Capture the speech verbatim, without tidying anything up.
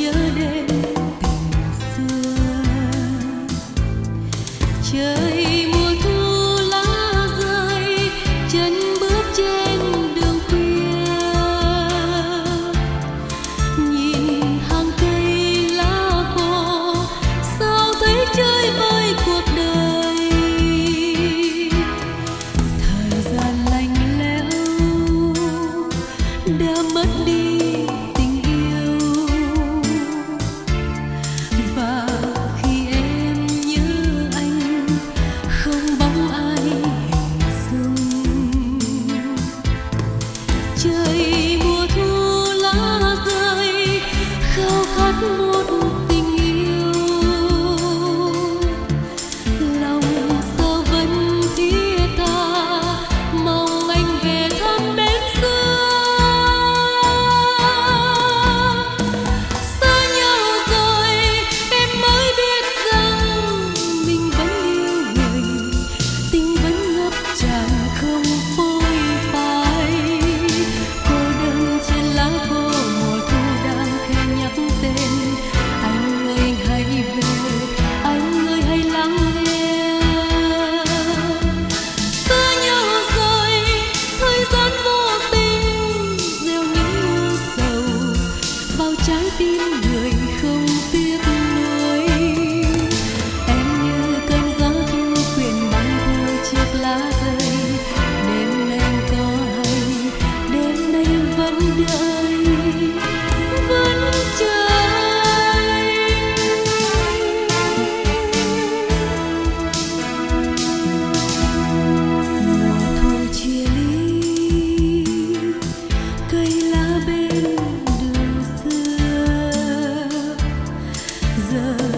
nhớ đến tình xưa. Trời mùa thu lá rơi, chân bước trên đường khuya, nhìn hàng cây lá khô sao thấy chơi vơi cuộc đời. Thời gian lạnh lẽo đã mất đi tình yêu, và khi em nhớ anh không bóng ai hình dung. Trời mùa thu lá rơi, khao khát một tình yêu, lòng sao vẫn thiết tha mong anh về thăm bên xưa. Xa nhau rồi em mới biết rằng mình vẫn yêu người, tình vẫn ngập tràn không phôi phai. Cô đơn trên lá khô mùa thu đang khẽ nhắc tên anh ơi hãy về, anh ơi hãy lắng nghe. Xa nhau rồi thời gian vô tình gieo những u sầu vào trái tim người không tiếc nuối. Em như cơn gió thu quyện băng theo chiếc lá rơi, đêm nay em có hay, đêm nay em vẫn đợi, vẫn chờ anh. Mùa thu chia ly, cây lá bên đường xưa, giờ